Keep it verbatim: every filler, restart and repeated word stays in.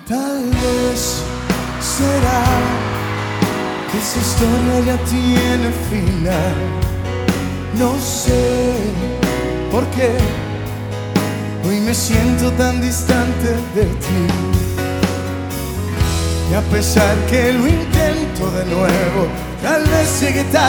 Tal vez será que esa historia ya tiene final. No sé por qué hoy me siento tan distante de ti. Y a pesar que lo intento de nuevo, tal vez llegue tarde.